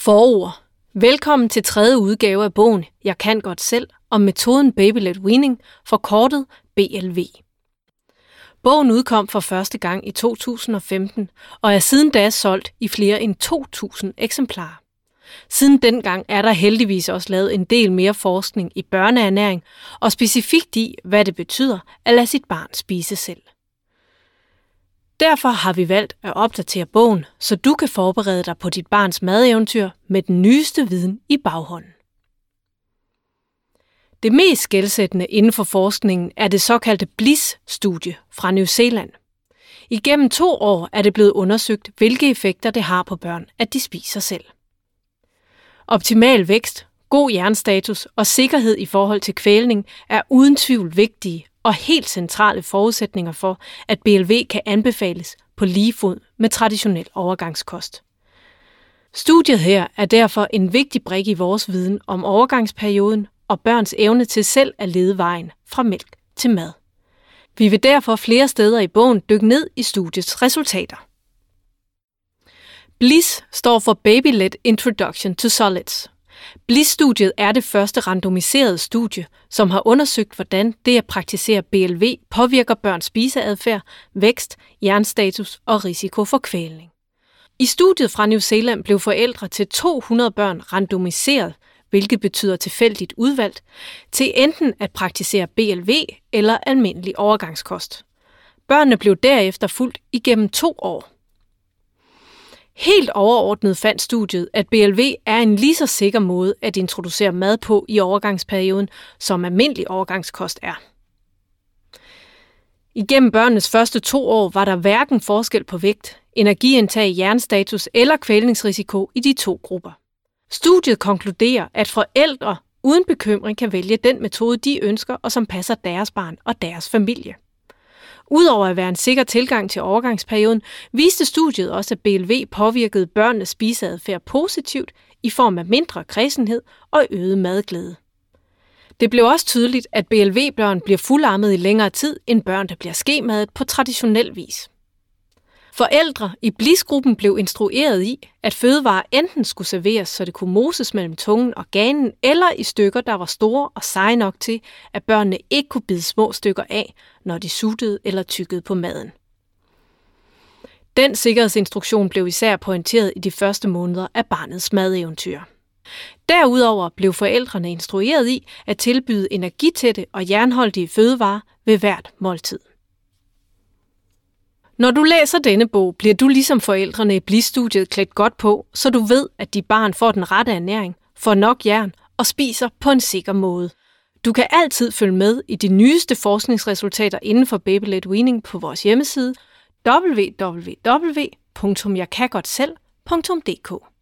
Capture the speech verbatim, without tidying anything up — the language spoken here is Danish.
Forord. Velkommen til tredje udgave af bogen Jeg kan godt selv om metoden Baby-led weaning, forkortet B L W. Bogen udkom for første gang i to tusind og femten og er siden da solgt i flere end to tusind eksemplarer. Siden dengang er der heldigvis også lavet en del mere forskning i børneernæring og specifikt i, hvad det betyder at lade sit barn spise selv. Derfor har vi valgt at opdatere bogen, så du kan forberede dig på dit barns madeventyr med den nyeste viden i baghånden. Det mest skelsættende inden for forskningen er det såkaldte BLISS-studie fra New Zealand. Igennem to år er det blevet undersøgt, hvilke effekter det har på børn, at de spiser selv. Optimal vækst, god hjernestatus og sikkerhed i forhold til kvælning er uden tvivl vigtige og helt centrale forudsætninger for, at B L W kan anbefales på lige fod med traditionel overgangskost. Studiet her er derfor en vigtig brik i vores viden om overgangsperioden og børns evne til selv at lede vejen fra mælk til mad. Vi vil derfor flere steder i bogen dykke ned i studiets resultater. BLISS står for Baby-led Introduction to Solids. BLISS-studiet er det første randomiserede studie, som har undersøgt, hvordan det at praktisere B L W påvirker børns spiseadfærd, vækst, hjernestatus og risiko for kvælning. I studiet fra New Zealand blev forældre til to hundrede børn randomiseret, hvilket betyder tilfældigt udvalgt, til enten at praktisere B L W eller almindelig overgangskost. Børnene blev derefter fulgt igennem to år. Helt overordnet fandt studiet, at B L W er en lige så sikker måde at introducere mad på i overgangsperioden, som almindelig overgangskost er. Igennem børnenes første to år var der hverken forskel på vægt, energiindtag, hjernestatus eller kvælningsrisiko i de to grupper. Studiet konkluderer, at forældre uden bekymring kan vælge den metode, de ønsker og som passer deres barn og deres familie. Udover at være en sikker tilgang til overgangsperioden, viste studiet også, at B L W påvirkede børnenes spiseadfærd positivt i form af mindre kræsenhed og øget madglæde. Det blev også tydeligt, at B L W-børn bliver fuldammet i længere tid end børn, der bliver skemadet på traditionel vis. Forældre i BLISS-gruppen blev instrueret i, at fødevarer enten skulle serveres, så det kunne moses mellem tungen og ganen, eller i stykker, der var store og seje nok til, at børnene ikke kunne bide små stykker af, når de suttede eller tyggede på maden. Den sikkerhedsinstruktion blev især pointeret i de første måneder af barnets madeventyr. Derudover blev forældrene instrueret i at tilbyde energitætte og jernholdige fødevarer ved hvert måltid. Når du læser denne bog, bliver du ligesom forældrene i BLISS-studiet klædt godt på, så du ved, at dit barn får den rette ernæring, får nok jern og spiser på en sikker måde. Du kan altid følge med i de nyeste forskningsresultater inden for Baby-led weaning på vores hjemmeside w w w punktum jeg kan godt selv punktum d k.